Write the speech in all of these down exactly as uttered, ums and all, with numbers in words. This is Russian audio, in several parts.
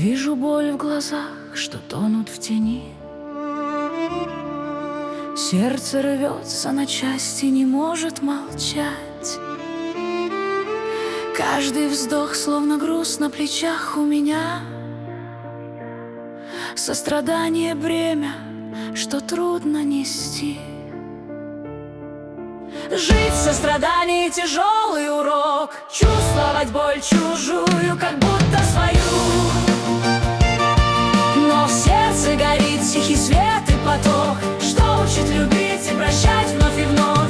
Вижу боль в глазах, что тонут в тени. Сердце рвется на части, не может молчать. Каждый вздох словно груз на плечах у меня. Сострадание бремя, что трудно нести. Жить в сострадании тяжелый урок. Чувствовать боль чужую, как будто свою. Но в сердце горит тихий свет и поток, что учит любить и прощать вновь и вновь.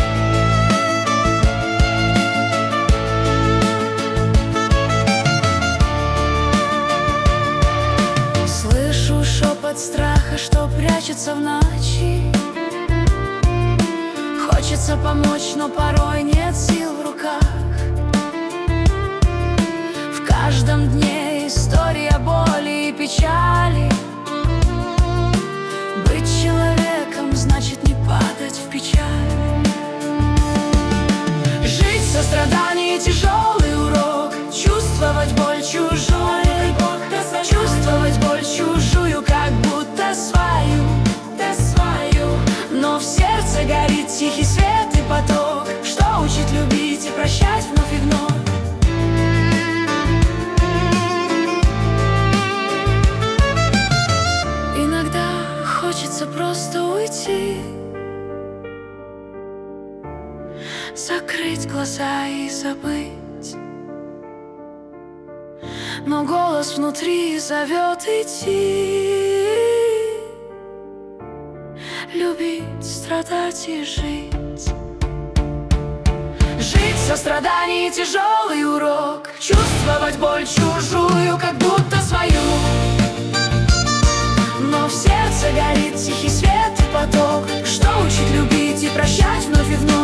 Слышу шепот страха, что прячется в ночи. Хочется помочь, но порой нет сил в руках. В каждом дне история боли и печали. Быть человеком значит не падать в печаль. Жить в сострадании тяжелый урок. Чувствовать боль чужую, чувствовать боль чужую, как будто свою, да свою. Но в сердце горит тихий свет и поток, что учит любить и прощать вновь и вновь. Иногда хочется просто уйти, закрыть глаза и забыть. Но голос внутри зовет идти. Любить, страдать и жить. Жить в сострадании тяжелый урок. Чувствовать боль чужую, как будто свою. Но в сердце горит тихий свет и поток, что учит любить и прощать вновь и вновь.